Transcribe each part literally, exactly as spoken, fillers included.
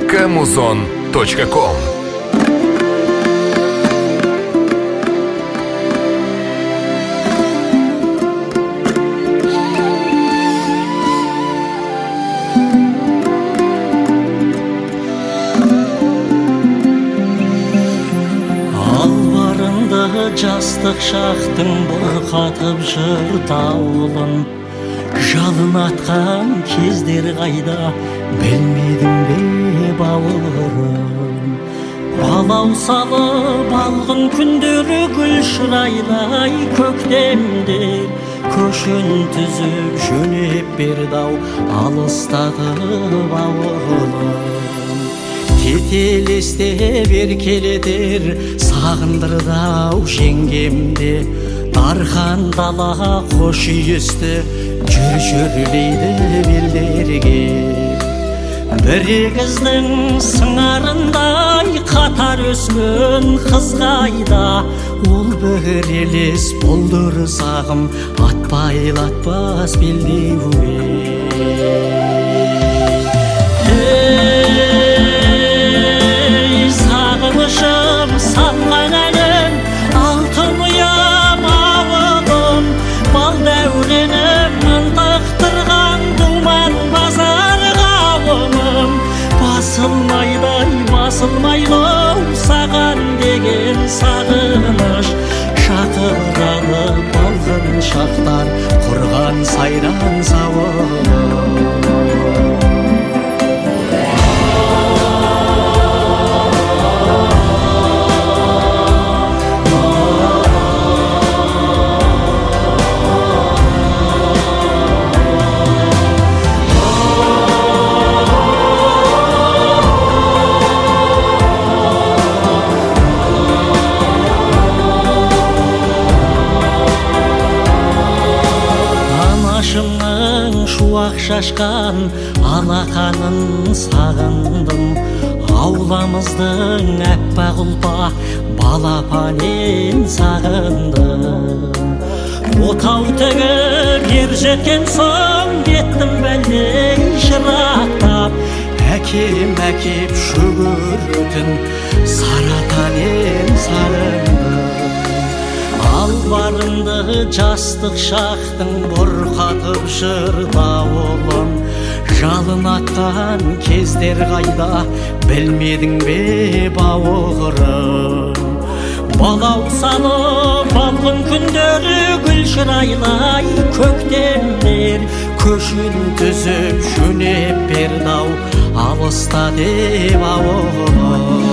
камузон точка ком. Жастық шақтың бұрқатып жыр дауылын, жалын атқан кездер қайда, білмедің бе бауырым? Балау салып алғын күндері гүл шырайлай көктемдер, көшін түзіп жөнеп берді-ау алыстатып ауылым. Кетелесте беркелетер сағындырды-ау жеңгемде, дархан дала қош үйесті жүр жүрлейді белдерге. Бір егіздің сыңарындай қатар өскен қыз қайда, ол бір елес болдыр сағым атпайлатпас белдеуге. Сағынышым салған әлім, алтын ұям ауылым, бал дәуренім ынтықтырған думан базар қауымым. Басылмайдай басылмайлау саған деген сағыныш, шақырады балғын шақтар құрған сайран сауым. Шуақ шашқан алақанын сағындым, ауламыздың әппақ ұлпа балапанын сағындым. Отау тігіп ер жеткен соң кеттім бәлдей жырақтап, әкем әкеп шөгіретін саратанын сағындым. Албарынды жастық шақтың бұрқатып жыр дауылын, жалын атқан кездер қайда, білмедің бе бауырым? Балау салып алғын күндері гүл шырайлай көктемдер, көшін түзіп жөнеп берді-ау алыста деп ауылым.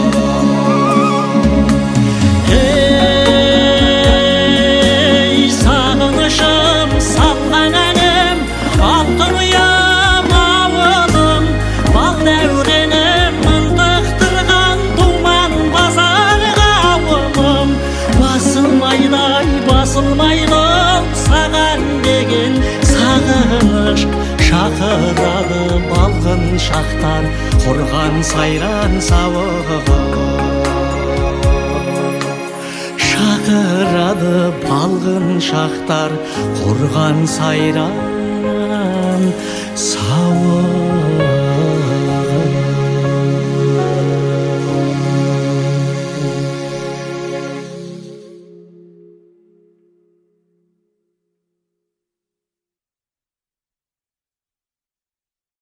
Сағынышым салған әлім, алтын ұям ауылым, бал дәуренім ынтықтырған думан базар қауымым. Басылмайдай басылмайлау саған деген сағыныш, шақырады балғын шақтар құрған сайран сауығым. Шақырады балғын шақтар құрған сайран сауығым.